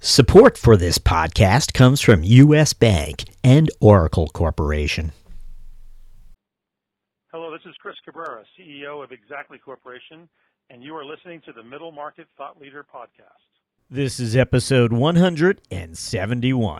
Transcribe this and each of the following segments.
Support for this podcast comes from U.S. Bank and Oracle Corporation. Hello, this is Chris Cabrera, CEO of Exactly Corporation, and you are listening to the Middle Market Thought Leader Podcast. This is episode 171.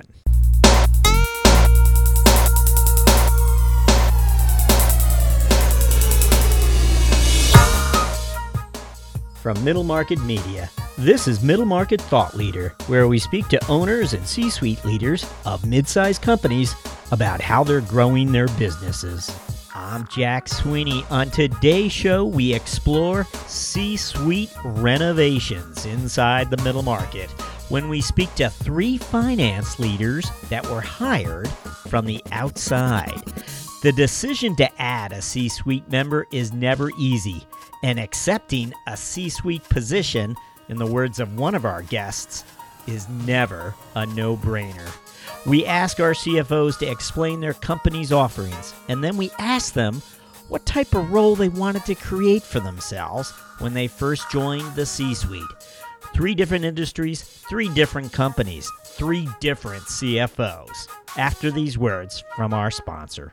From Middle Market Media, this is Middle Market Thought Leader, where we speak to owners and C-suite leaders of mid-sized companies about how they're growing their businesses. I'm Jack Sweeney. On today's show, we explore C-suite renovations inside the middle market when we speak to three finance leaders that were hired from the outside. The decision to add a C-suite member is never easy, and accepting a C-suite position, in the words of one of our guests, is never a no-brainer. We ask our CFOs to explain their company's offerings, and then we ask them what type of role they wanted to create for themselves when they first joined the C-suite. 3 different industries, 3 different companies, 3 different CFOs. After these words from our sponsor.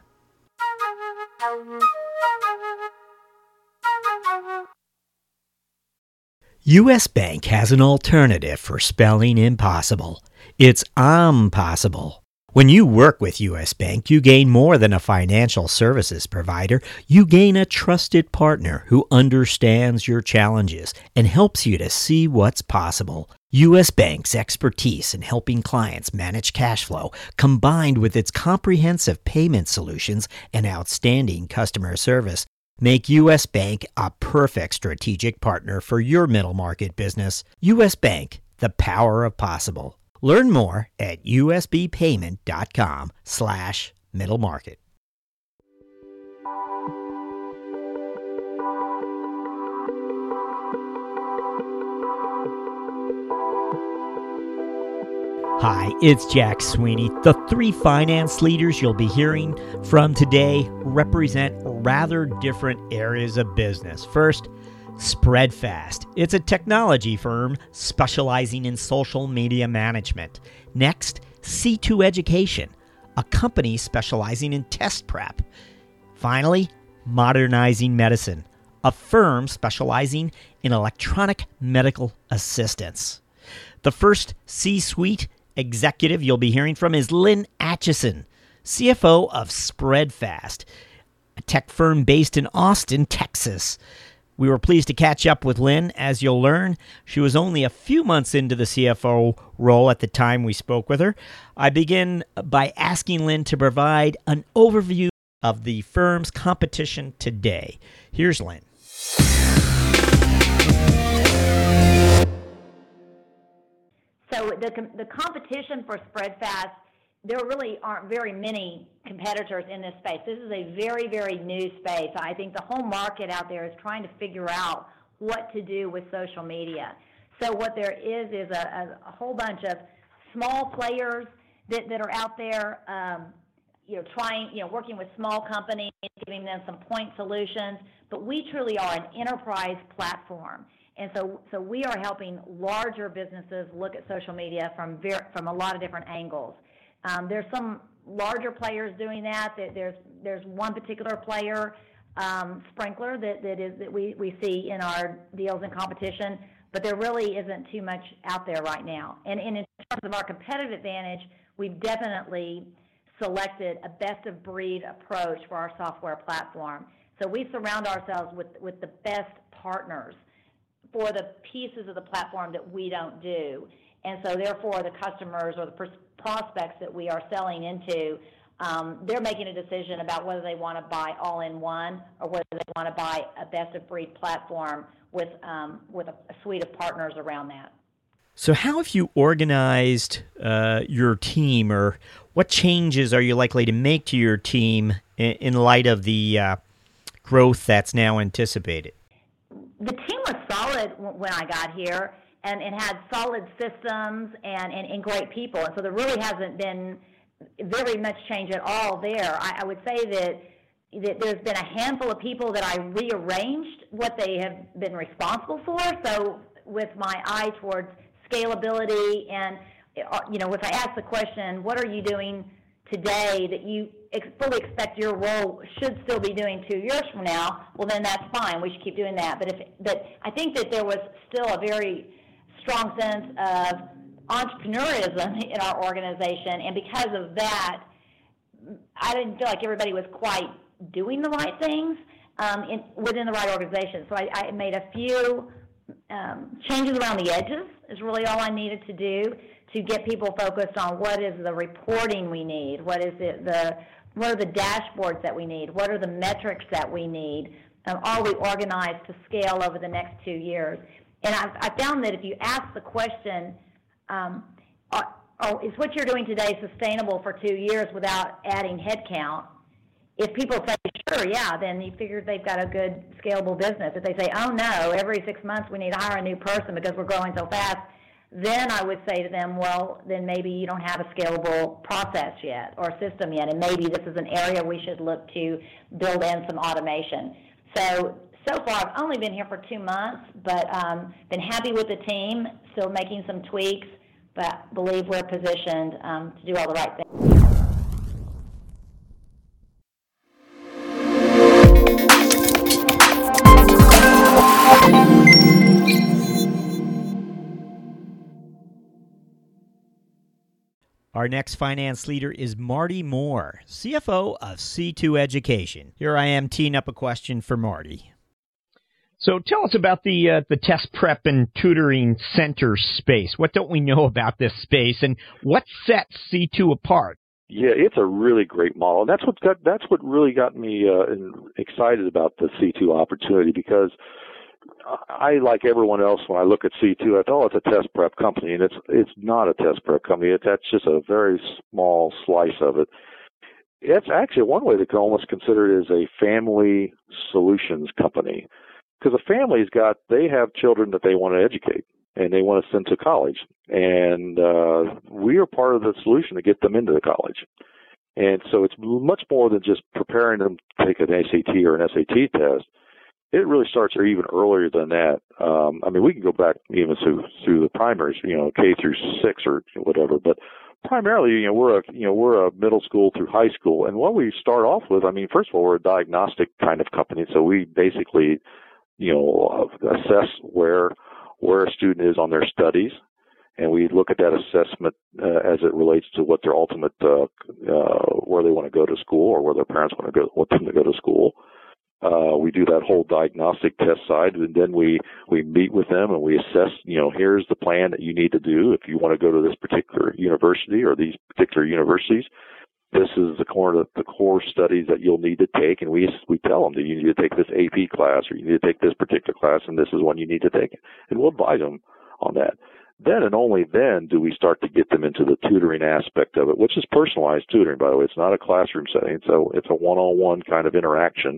U.S. Bank has an alternative for spelling impossible. It's impossible. When you work with U.S. Bank, you gain more than a financial services provider. You gain a trusted partner who understands your challenges and helps you to see what's possible. U.S. Bank's expertise in helping clients manage cash flow, combined with its comprehensive payment solutions and outstanding customer service, make U.S. Bank a perfect strategic partner for your middle market business. U.S. Bank, the power of possible. Learn more at usbpayment.com/middle market. Hi, it's Jack Sweeney. The 3 finance leaders you'll be hearing from today represent rather different areas of business. First, Spreadfast. It's a technology firm specializing in social media management. Next, C2 Education, a company specializing in test prep. Finally, Modernizing Medicine, a firm specializing in electronic medical assistance. The first C-suite executive you'll be hearing from is Lynn Atchison, CFO of Spreadfast, a tech firm based in Austin, Texas. We were pleased to catch up with Lynn. As you'll learn, she was only a few months into the CFO role at the time we spoke with her. I begin by asking Lynn to provide an overview of the firm's competition today. Here's Lynn. So the competition for Spreadfast, there really aren't very many competitors in this space. This is a very, very new space. I think the whole market out there is trying to figure out what to do with social media. So what there is a whole bunch of small players that are out there, working with small companies, giving them some point solutions. But we truly are an enterprise platform. And so we are helping larger businesses look at social media from a lot of different angles. There's some larger players doing that. There's one particular player, Sprinklr, that we see in our deals and competition, but there really isn't too much out there right now. And in terms of our competitive advantage, we've definitely selected a best-of-breed approach for our software platform. So we surround ourselves with the best partners for the pieces of the platform that we don't do. And so therefore the customers or the prospects that we are selling into, they're making a decision about whether they want to buy all-in-one or whether they want to buy a best-of-breed platform with a suite of partners around that. So how have you organized your team, or what changes are you likely to make to your team in light of the growth that's now anticipated? The team was solid when I got here and had solid systems and great people. And so there really hasn't been very much change at all there. I would say that there's been a handful of people that I rearranged what they have been responsible for. So with my eye towards scalability and if I ask the question, what are you doing today that you fully expect your role should still be doing 2 years from now, well, then that's fine. We should keep doing that. But I think that there was still a very strong sense of entrepreneurism in our organization, and because of that, I didn't feel like everybody was quite doing the right things within the right organization. So I made a few changes around the edges is really all I needed to do to get people focused on what is the reporting we need, what are the dashboards that we need, what are the metrics that we need, are we organized to scale over the next 2 years. And I found that if you ask the question, is what you're doing today sustainable for 2 years without adding headcount? If people say, sure, yeah, then you figure they've got a good scalable business. If they say, oh, no, every 6 months we need to hire a new person because we're growing so fast, then I would say to them, well, then maybe you don't have a scalable process yet or system yet, and maybe this is an area we should look to build in some automation. So far, I've only been here for 2 months, but been happy with the team, still making some tweaks, but believe we're positioned to do all the right things. Our next finance leader is Marty Moore, CFO of C2 Education. Here I am teeing up a question for Marty. So tell us about the test prep and tutoring center space. What don't we know about this space, and what sets C2 apart? Yeah, it's a really great model, and that's what really got me excited about the C2 opportunity, because I, like everyone else, when I look at C2, I thought, it's a test prep company, and it's not a test prep company. That's just a very small slice of it. It's actually one way they can almost consider it as a family solutions company, because a family's they have children that they want to educate and they want to send to college, and we are part of the solution to get them into the college. And so it's much more than just preparing them to take an ACT or an SAT test. It really starts even earlier than that. I mean, we can go back even through the primaries, K through 6 or whatever. But primarily, we're a middle school through high school. And what we start off with, I mean, first of all, we're a diagnostic kind of company. So we basically, assess where a student is on their studies, and we look at that assessment as it relates to what their ultimate where they want to go to school, or where their parents want them to go to school. We do that whole diagnostic test side, and then we meet with them and we assess, here's the plan that you need to do if you want to go to this particular university or these particular universities. This is the core studies that you'll need to take, and we tell them that you need to take this AP class, or you need to take this particular class, and this is one you need to take, and we'll advise them on that. Then and only then do we start to get them into the tutoring aspect of it, which is personalized tutoring, by the way. It's not a classroom setting, so it's a one-on-one kind of interaction.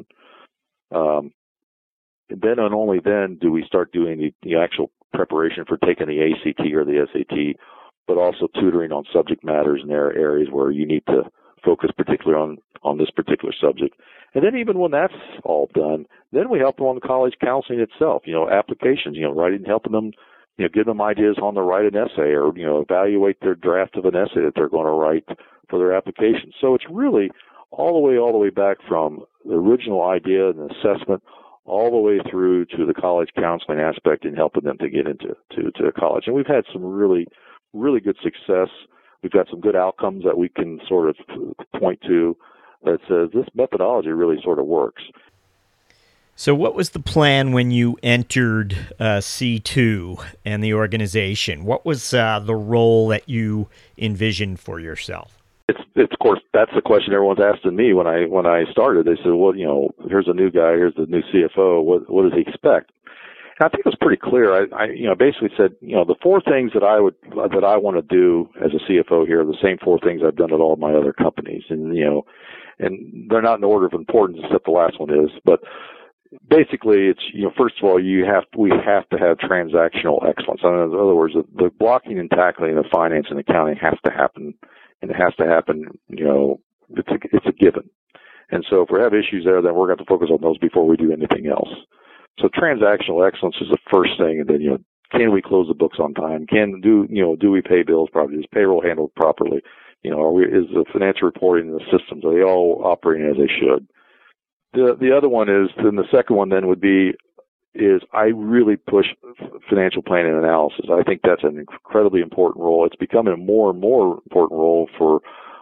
Then and only then do we start doing the actual preparation for taking the ACT or the SAT, but also tutoring on subject matters in their areas where you need to focus particularly on this particular subject. And then even when that's all done, then we help them on the college counseling itself, applications, writing, helping them, give them ideas on to write an essay, or, evaluate their draft of an essay that they're going to write for their application. So it's really all the way back from the original idea and assessment all the way through to the college counseling aspect and helping them to get into college. And we've had some really, really good success. We've got some good outcomes that we can sort of point to that says this methodology really sort of works. So what was the plan when you entered C2 and the organization? What was the role that you envisioned for yourself? It's of course, that's the question everyone's asking me when I started. They said, well, here's a new guy, here's the new CFO. What does he expect? And I think it was pretty clear. I basically said, the 4 things that I want to do as a CFO here are the same 4 things I've done at all my other companies, and and they're not in order of importance except the last one is, but basically it's first of all we have to have transactional excellence. In other words, the blocking and tackling of finance and accounting has to happen. And it has to happen, it's a given. And so if we have issues there, then we're going to focus on those before we do anything else. So transactional excellence is the first thing, and then, can we close the books on time? Do we pay bills properly? Is payroll handled properly? Is the financial reporting and the systems, are they all operating as they should? The other one is, then the second one then would be, is I really push financial planning and analysis. I think that's an incredibly important role. It's becoming a more and more important role for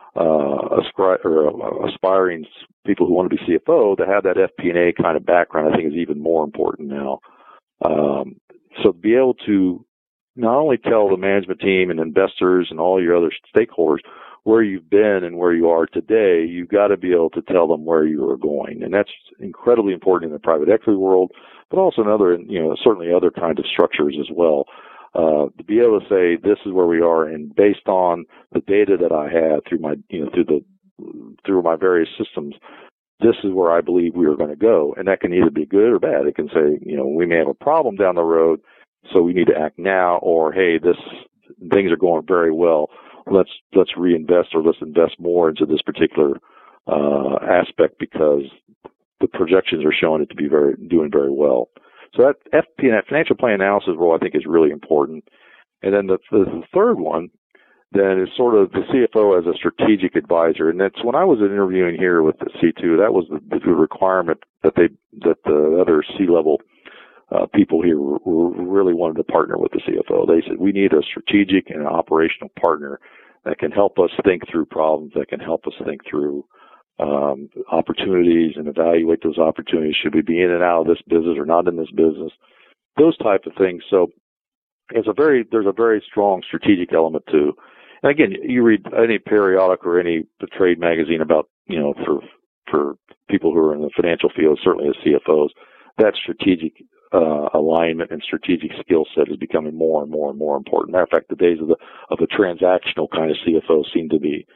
aspiring people who want to be CFO to have that FP&A kind of background. I think is even more important now. So to be able to not only tell the management team and investors and all your other stakeholders where you've been and where you are today, you've got to be able to tell them where you are going. And that's incredibly important in the private equity world, but also in other, certainly other kinds of structures as well. To be able to say, this is where we are, and based on the data that I have through my, through my various systems, this is where I believe we are going to go. And that can either be good or bad. It can say, we may have a problem down the road, so we need to act now, or, hey, things are going very well. Let's reinvest, or let's invest more into this particular aspect because the projections are showing it to be doing very well. So that financial plan analysis role, I think, is really important. And then the third one then is sort of the CFO as a strategic advisor. And that's when I was interviewing here with the C2, that was the requirement that the other C-level people here really wanted to partner with the CFO. They said, we need a strategic and an operational partner that can help us think through problems, that can help us think through opportunities and evaluate those opportunities. Should we be in and out of this business or not in this business? Those type of things. So there's a very strong strategic element too. And again, you read any periodic or any trade magazine about, for people who are in the financial field, certainly as CFOs, that strategic alignment and strategic skill set is becoming more and more and more important. Matter of fact, the days of the transactional kind of CFO seem to be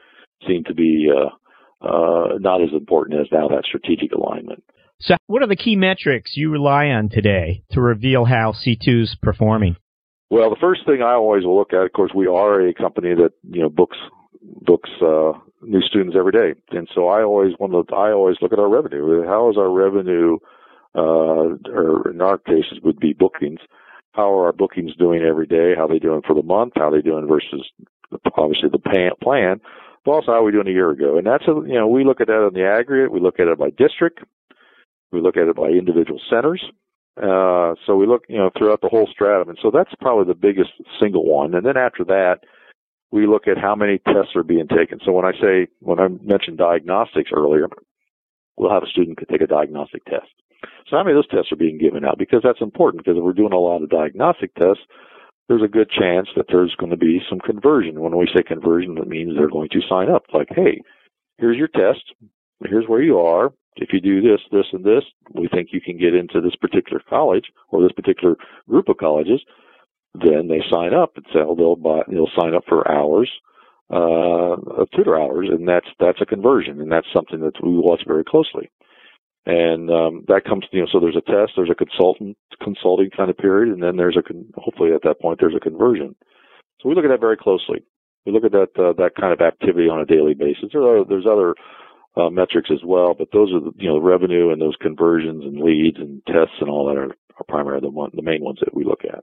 not as important as now that strategic alignment. So what are the key metrics you rely on today to reveal how C2's performing? Well, the first thing I always will look at, of course, we are a company that, books new students every day. And so I always look at our revenue. How is our revenue, or in our cases would be bookings. How are our bookings doing every day? How are they doing for the month? How are they doing versus obviously the plan? But also, how are we doing a year ago? And that's, we look at that in the aggregate. We look at it by district. We look at it by individual centers. So we look, throughout the whole stratum. And so that's probably the biggest single one. And then after that, we look at how many tests are being taken. So when I mentioned diagnostics earlier, we'll have a student could take a diagnostic test. So how many of those tests are being given out? Because that's important, because if we're doing a lot of diagnostic tests, there's a good chance that there's going to be some conversion. When we say conversion, that means they're going to sign up. Like, hey, here's your test. Here's where you are. If you do this, this, and this, we think you can get into this particular college or this particular group of colleges. Then they sign up and say, they'll sign up for hours, tutor hours, and that's a conversion, and that's something that we watch very closely. And that comes, so there's a test, there's a consulting kind of period, and then hopefully at that point there's a conversion. So we look at that very closely. We look at that kind of activity on a daily basis. There's other metrics as well, but those are the revenue and those conversions and leads and tests and all that are primarily the main ones that we look at.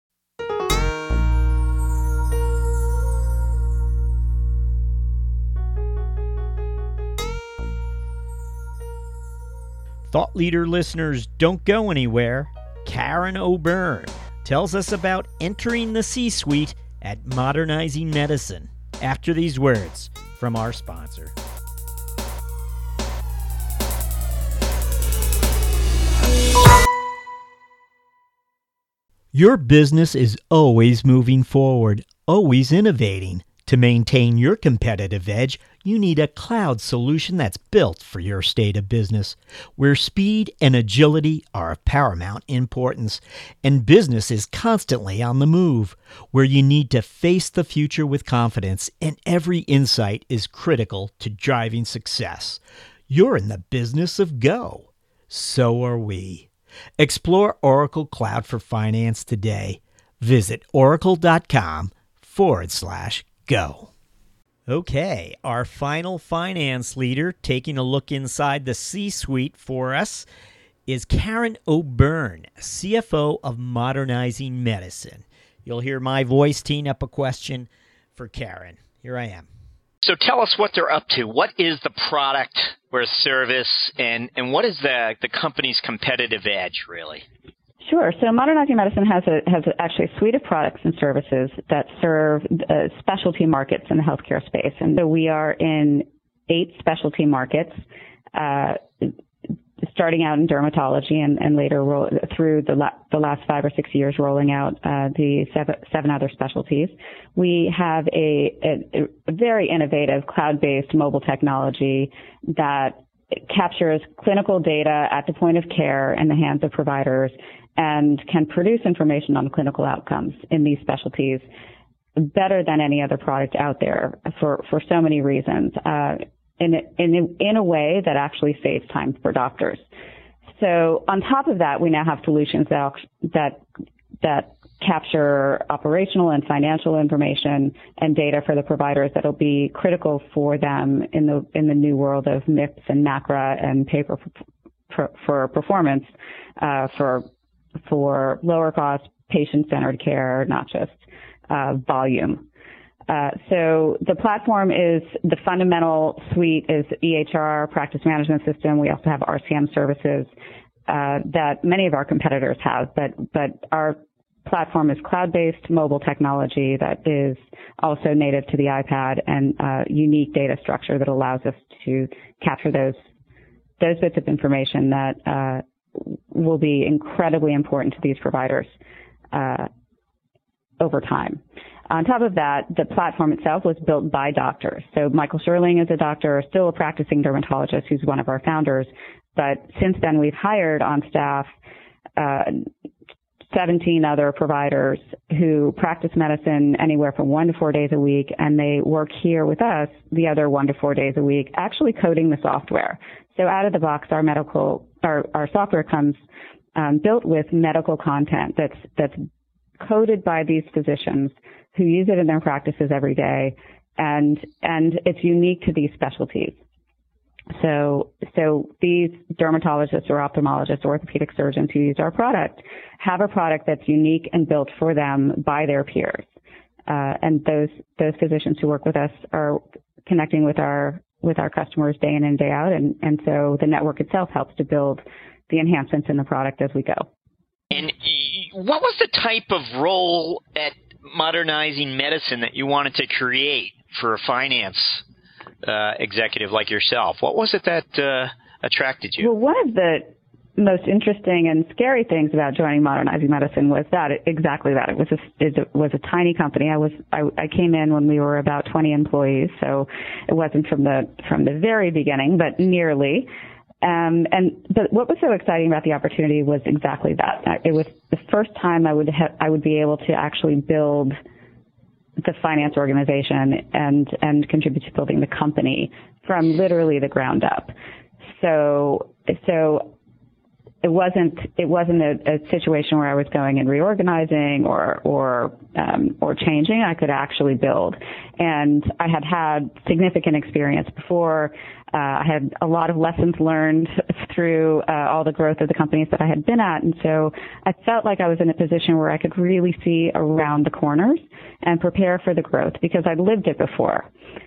Thought Leader listeners, don't go anywhere. Karen O'Byrne tells us about entering the C-suite at Modernizing Medicine after these words from our sponsor. Your business is always moving forward, always innovating. To maintain your competitive edge, you need a cloud solution that's built for your state of business, where speed and agility are of paramount importance, and business is constantly on the move, where you need to face the future with confidence, and every insight is critical to driving success. You're in the business of go. So are we. Explore Oracle Cloud for Finance today. Visit oracle.com/go. Okay, our final finance leader taking a look inside the C-suite for us is Karen O'Byrne, CFO of Modernizing Medicine. You'll hear my voice teeing up a question for Karen. Here I am. So tell us what they're up to. What is the product or service, and what is the company's competitive edge, really? Sure. So Modernizing Medicine has actually a suite of products and services that serve specialty markets in the healthcare space. And so we are in 8 specialty markets, starting out in dermatology and later through the last 5 or 6 years rolling out the 7 other specialties. We have a very innovative cloud-based mobile technology that captures clinical data at the point of care in the hands of providers and can produce information on clinical outcomes in these specialties better than any other product out there for so many reasons. In a way that actually saves time for doctors. So on top of that, we now have solutions that capture operational and financial information and data for the providers that'll be critical for them in the new world of MIPS and NACRA and pay for performance for lower cost, patient-centered care, not just volume. So the platform is the fundamental suite is EHR, practice management system. We also have RCM services that many of our competitors have, but our platform is cloud-based mobile technology that is also native to the iPad and unique data structure that allows us to capture those bits of information that will be incredibly important to these providers over time. On top of that, the platform itself was built by doctors. So Michael Sherling is a doctor, still a practicing dermatologist who's one of our founders. But since then, we've hired on staff 17 other providers who practice medicine anywhere from 1 to 4 days a week, and they work here with us the other 1 to 4 days a week, actually coding the software. So out of the box, our software comes built with medical content that's coded by these physicians who use it in their practices every day, and it's unique to these specialties. So these dermatologists or ophthalmologists, orthopedic surgeons who use our product have a product that's unique and built for them by their peers. And those physicians who work with us are connecting with our customers day in and day out, and so the network itself helps to build the enhancements in the product as we go. And what was the type of role at Modernizing Medicine that you wanted to create for a finance executive like yourself? What was it that attracted you? Well, one of the most interesting and scary things about joining Modernizing Medicine was exactly that. It was a tiny company. I came in when we were about 20 employees, so it wasn't from the very beginning, but nearly. But what was so exciting about the opportunity was exactly that. It was the first time I would be able to actually build the finance organization and contribute to building the company from literally the ground up. So it wasn't a situation where I was going and reorganizing or changing. I could actually build, and I had significant experience before. I had a lot of lessons learned through all the growth of the companies that I had been at, and so I felt like I was in a position where I could really see around the corners and prepare for the growth because I'd lived it before.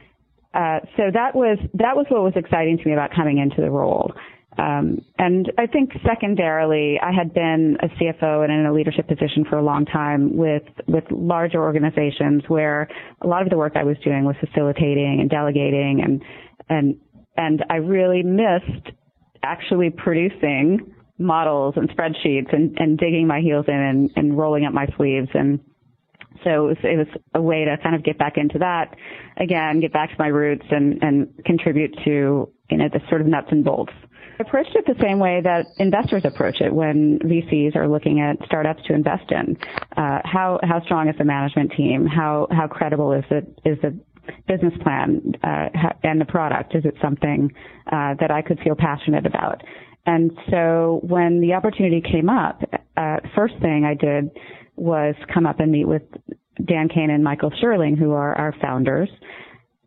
So that was what was exciting to me about coming into the role. And I think secondarily, I had been a CFO and in a leadership position for a long time with larger organizations where a lot of the work I was doing was facilitating and delegating and I really missed actually producing models and spreadsheets and digging my heels in and rolling up my sleeves. And so it was a way to kind of get back into that again, get back to my roots and contribute to, the sort of nuts and bolts. I approached it the same way that investors approach it when VCs are looking at startups to invest in. How strong is the management team? How credible is the business plan and the product? Is it something that I could feel passionate about? And so when the opportunity came up, first thing I did was come up and meet with Dan Kane and Michael Sherling, who are our founders,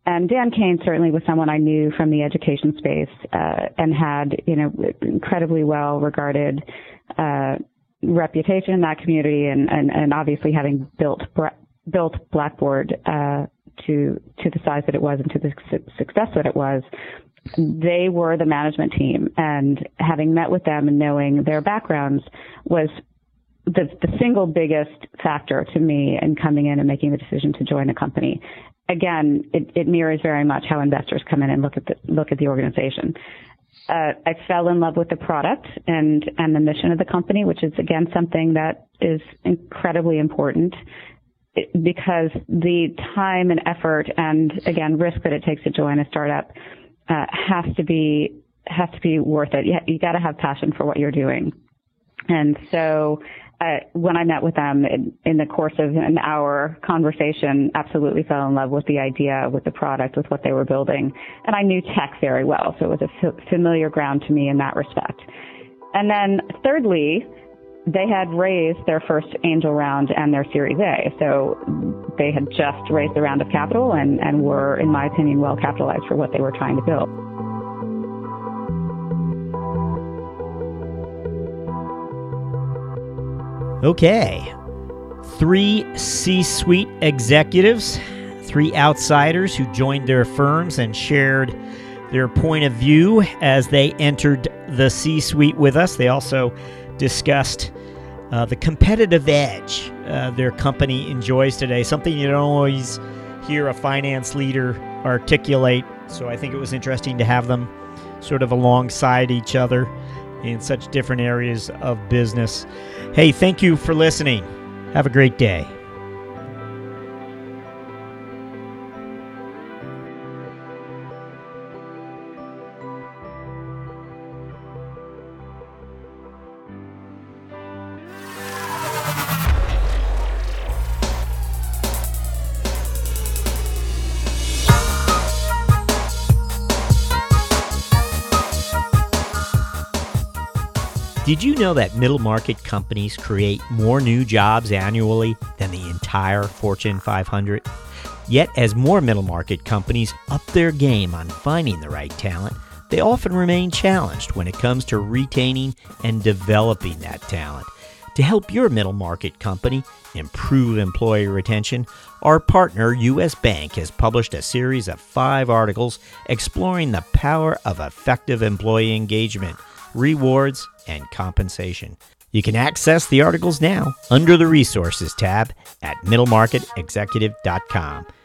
And Dan Kane certainly was someone I knew from the education space, and had, incredibly well regarded, reputation in that community, and obviously having built Blackboard, to the size that it was and to the success that it was. They were the management team, and having met with them and knowing their backgrounds was the single biggest factor to me in coming in and making the decision to join a company. Again, it mirrors very much how investors come in and look at the organization. I fell in love with the product and the mission of the company, which is again something that is incredibly important, because the time and effort and again risk that it takes to join a startup has to be worth it. You got to have passion for what you're doing. And so when I met with them in the course of an hour conversation, absolutely fell in love with the idea, with the product, with what they were building. And I knew tech very well, so it was a familiar ground to me in that respect. And then thirdly, they had raised their first angel round and their Series A. So they had just raised a round of capital and were, in my opinion, well capitalized for what they were trying to build. Okay. 3 C-suite executives, 3 outsiders who joined their firms and shared their point of view as they entered the C-suite with us. They also discussed the competitive edge their company enjoys today, something you don't always hear a finance leader articulate. So I think it was interesting to have them sort of alongside each other in such different areas of business. Hey, thank you for listening. Have a great day. Did you know that middle market companies create more new jobs annually than the entire Fortune 500? Yet, as more middle market companies up their game on finding the right talent, they often remain challenged when it comes to retaining and developing that talent. To help your middle market company improve employee retention, our partner, U.S. Bank, has published a series of 5 articles exploring the power of effective employee engagement, rewards, and compensation. You can access the articles now under the Resources tab at middlemarketexecutive.com.